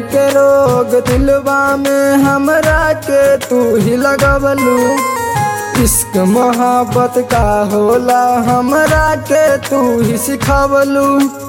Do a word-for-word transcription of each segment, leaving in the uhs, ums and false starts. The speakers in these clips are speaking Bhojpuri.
के रोग दिलवा में हमरा के तू ही लगवलू। इश्क मोहब्बत का होला हमरा के तू ही सिखावलू।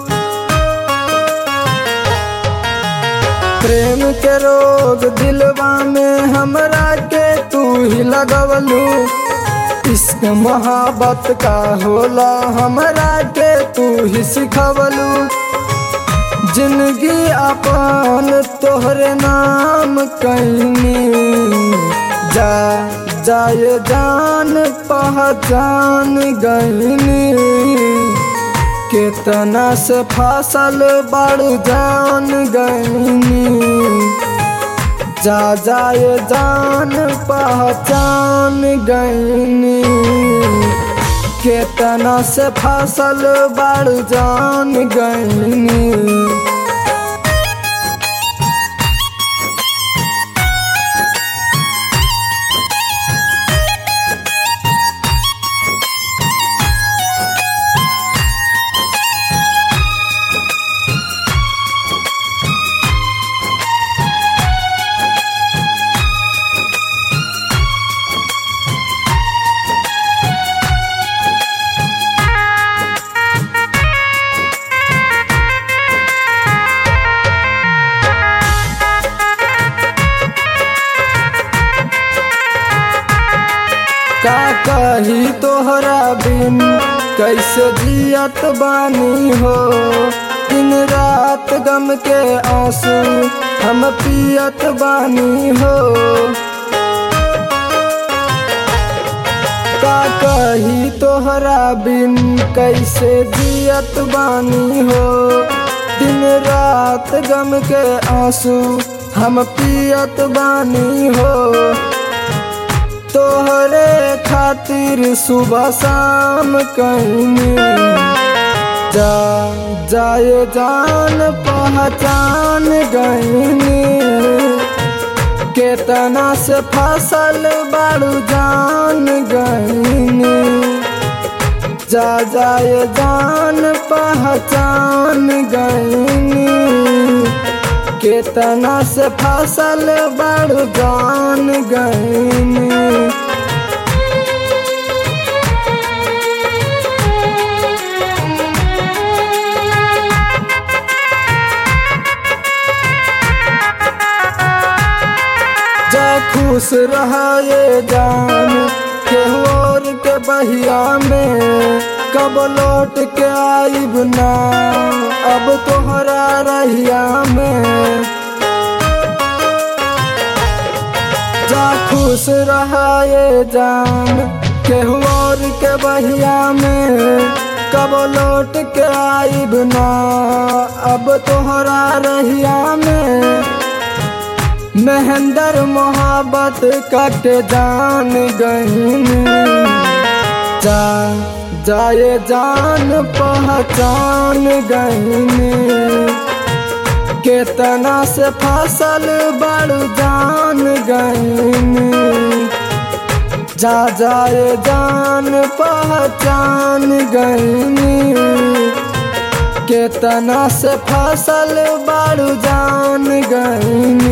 प्रेम के रोग दिलवा में हमरा के तू ही लगवलू। इश्क मोहब्बत का होला हमरा के तू ही सिखावलू। जिंदगी अपन तोहरे नाम कईनी, जा जाए जान पहचान गईनी। केतना से फसल बड़ जान गईनी, जा जाए जान पहचान गईनी। केतना से फसल बड़ जान गईनी। का कही तोहरा बिन कैसे जियत बानी हो। दिन रात गम के आंसू हम पियत बानी हो। का कही तोहरा बिन कैसे जियत बानी हो। दिन रात गम के आंसू हम पियत बानी हो। तोहरे खातिर सुबह शाम कहीं जा जाए जान पहचान गईनी। केतना से फसल बड़ जान गईनी, जा जाए जान पहचान गईनी। केतना से फसल बड़ जान गईनी। जा खुश रहा ये जान केहू और के बहिया में। कब लौट के आइब ना अब तोहरा रहिया में। जा खुश रहा ये जान केहू और के बहिया में। कब लौट के आइब ना अब तोहरा रहिया में। महेंद्र मोहब्बत कट जान गईनी, जा जाए जान पहचान गईनी। केतना से फसल बड़ जान गईनी, जा जाए जान पहचान गईनी। केतना से फसल बड़ जान गईनी।